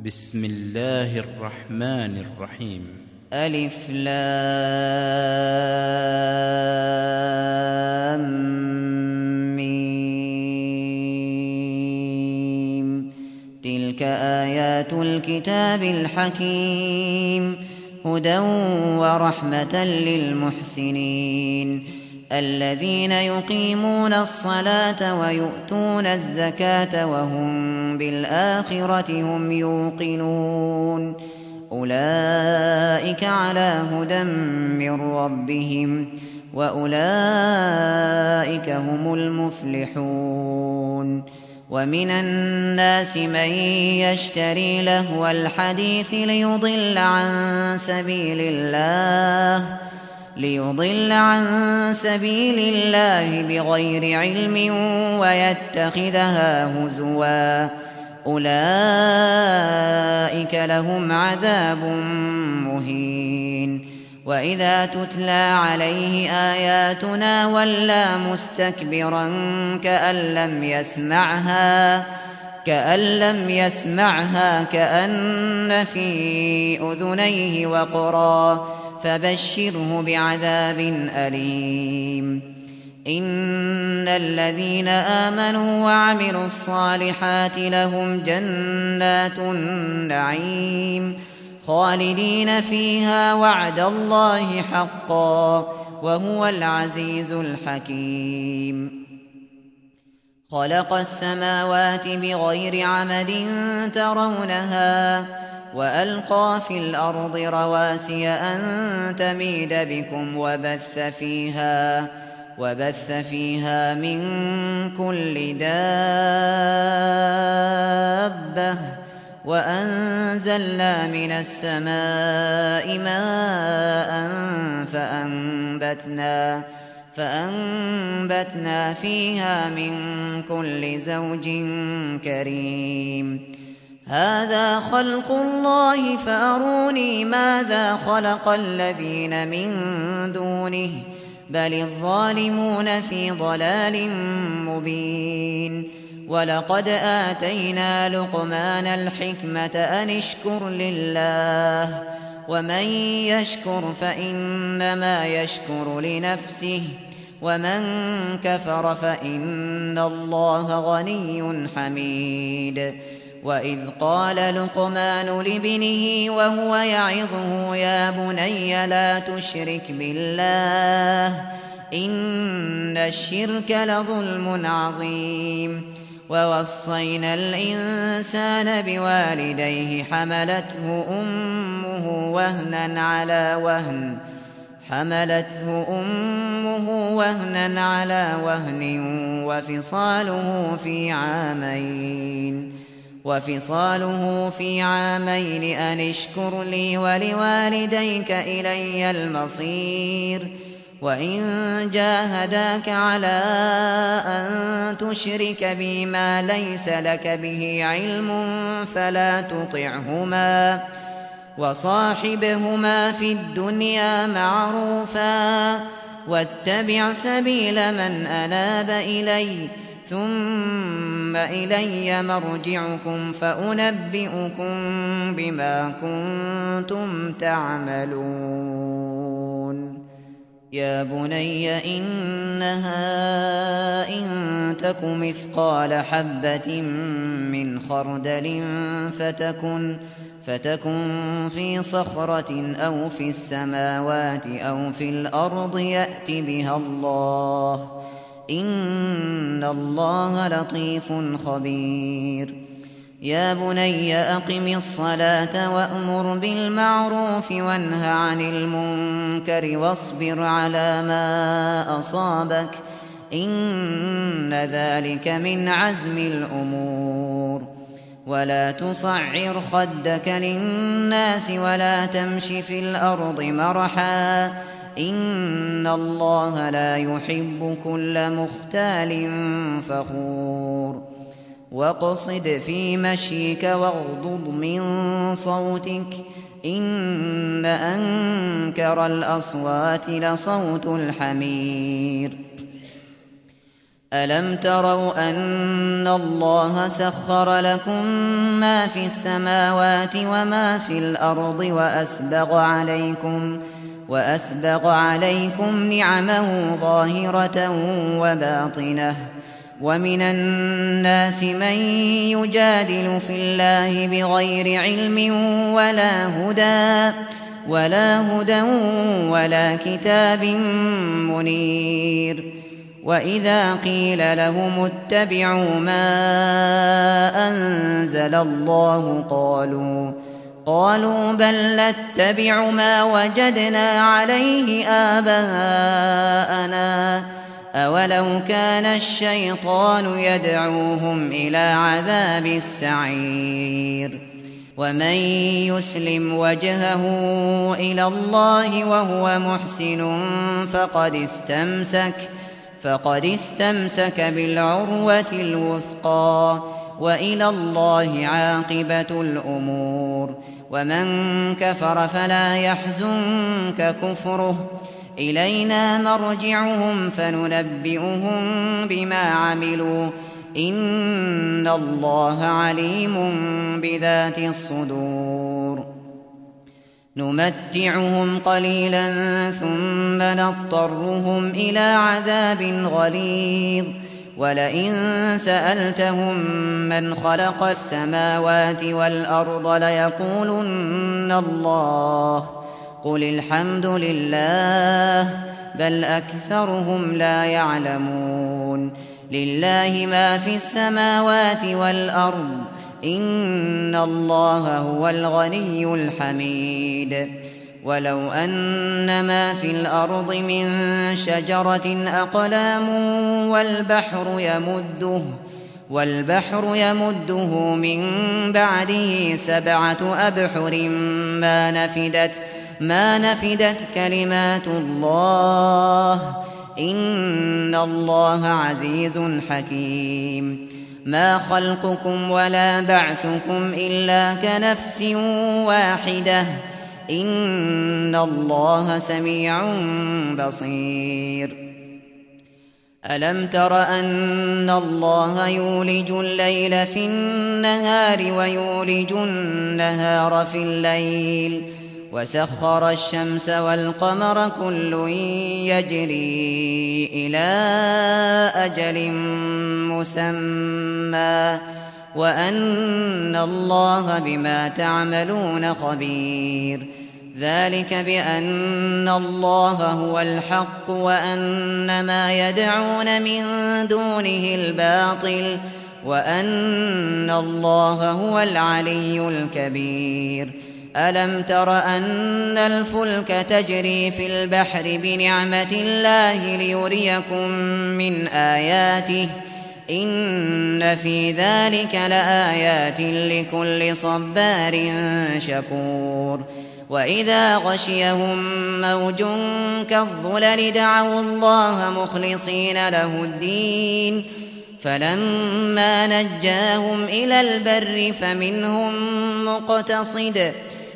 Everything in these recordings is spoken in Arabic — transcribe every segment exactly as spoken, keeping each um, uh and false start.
بسم الله الرحمن الرحيم. ألف لام ميم. تلك آيات الكتاب الحكيم، هدى ورحمة للمحسنين الذين يقيمون الصلاة ويؤتون الزكاة وهم بالآخرة هم يوقنون. أولئك على هدى من ربهم وأولئك هم المفلحون. ومن الناس من يشتري لهو الحديث ليضل عن سبيل الله ليضل عن سبيل الله بغير علم ويتخذها هزوا، أولئك لهم عذاب مهين. وإذا تتلى عليه آياتنا ولى مستكبرا كأن لم يسمعها كأن لم يسمعها كأن في أذنيه وقرا، فبشره بعذاب أليم. إن الذين آمنوا وعملوا الصالحات لهم جنات النعيم خالدين فيها وعد الله حقا وهو العزيز الحكيم. خلق السماوات بغير عمد ترونها وألقى في الأرض رواسي أن تميد بكم وبث فيها وبث فيها من كل دابة وأنزلنا من السماء ماء فأنبتنا فأنبتنا فيها من كل زوج كريم. هذا خلق الله فأروني ماذا خلق الذين من دونه بل الظالمون في ضلال مبين. ولقد آتينا لقمان الحكمة أن اشكر لله ومن يشكر فإنما يشكر لنفسه ومن كفر فإن الله غني حميد. وإذ قال لقمان لابنه وهو يعظه يا بني لا تشرك بالله إن الشرك لظلم عظيم. ووصينا الإنسان بوالديه حملته أمه وهنا على وهن حملته أمه وهنا على وهن وفصاله في عامين وفصاله في عامين أن اشكر لي ولوالديك إلي المصير. وإن جاهداك على أن تشرك بي ما ليس لك به علم فلا تطعهما وصاحبهما في الدنيا معروفا واتبع سبيل من أناب إلي ثم إلي مرجعكم فأنبئكم بما كنتم تعملون. يا بني إنها إن تك مثقال حبة من خردل فتكن فتكن في صخرة أو في السماوات أو في الأرض يأت بها الله إن الله لطيف خبير. يا بني أقم الصلاة وأمر بالمعروف وانه عن المنكر واصبر على ما أصابك إن ذلك من عزم الأمور. ولا تصعر خدك للناس ولا تمش في الأرض مرحا إن الله لا يحب كل مختال فخور. واقصد في مشيك واغضض من صوتك إن أنكر الأصوات لصوت الحمير. ألم تروا أن الله سخر لكم ما في السماوات وما في الأرض وأسبغ عليكم وأسبغ عليكم نعمه ظاهرة وباطنة ومن الناس من يجادل في الله بغير علم ولا هدى ولا هدى ولا كتاب منير وإذا قيل لهم اتبعوا ما أنزل الله قالوا قالوا بل نتبع ما وجدنا عليه آباءنا أولو كان الشيطان يدعوهم إلى عذاب السعير ومن يسلم وجهه إلى الله وهو محسن فقد استمسك فقد استمسك بالعروة الوثقى وإلى الله عاقبة الأمور ومن كفر فلا يحزنك كفره إلينا مرجعهم فننبئهم بما عملوا إن الله عليم بذات الصدور نمتعهم قليلا ثم نضطرهم إلى عذاب غليظ ولئن سألتهم من خلق السماوات والأرض ليقولن الله قل الحمد لله بل أكثرهم لا يعلمون لله ما في السماوات والأرض إن الله هو الغني الحميد ولو أن ما في الأرض من شجرة أقلام والبحر يمده والبحر يمده من بعده سبعة أبحر ما نفدت ما نفدت كلمات الله إن الله عزيز حكيم ما خلقكم ولا بعثكم إلا كنفس واحدة إن الله سميع بصير ألم تر أن الله يولج الليل في النهار ويولج النهار في الليل وسخر الشمس والقمر كل يجري إلى أجل مسمى وأن الله بما تعملون خبير ذلك بأن الله هو الحق وأن ما يدعون من دونه الباطل وأن الله هو العلي الكبير ألم تر أن الفلك تجري في البحر بنعمة الله ليريكم من آياته إن في ذلك لآيات لكل صبار شكور وإذا غشيهم موج كالظلل دعوا الله مخلصين له الدين فلما نجاهم إلى البر فمنهم مقتصد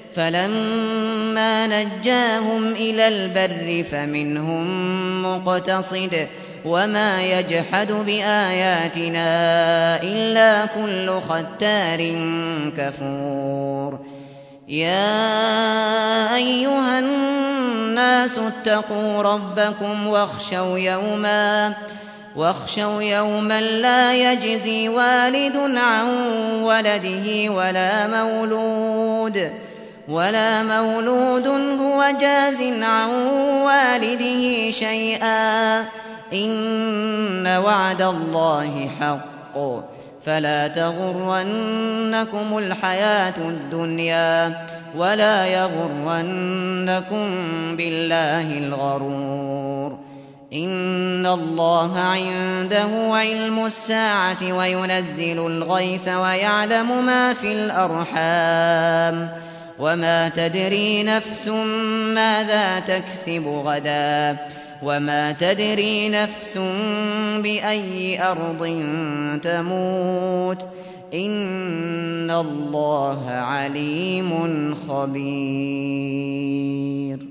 فلما نجاهم إلى البر فمنهم مقتصد وما يجحد بآياتنا إلا كل ختار كفور يا أيها الناس اتقوا ربكم واخشوا يوما واخشوا يوما لا يجزي والد عن ولده ولا مولود ولا مولود هو جاز عن والده شيئا إن وعد الله حق فلا تغرنكم الحياة الدنيا ولا يغرنكم بالله الغرور إن الله عنده علم الساعة وينزل الغيث ويعلم ما في الأرحام وما تدري نفس ماذا تكسب غدا وما تدري نفس بأي أرض تموت إن الله عليم خبير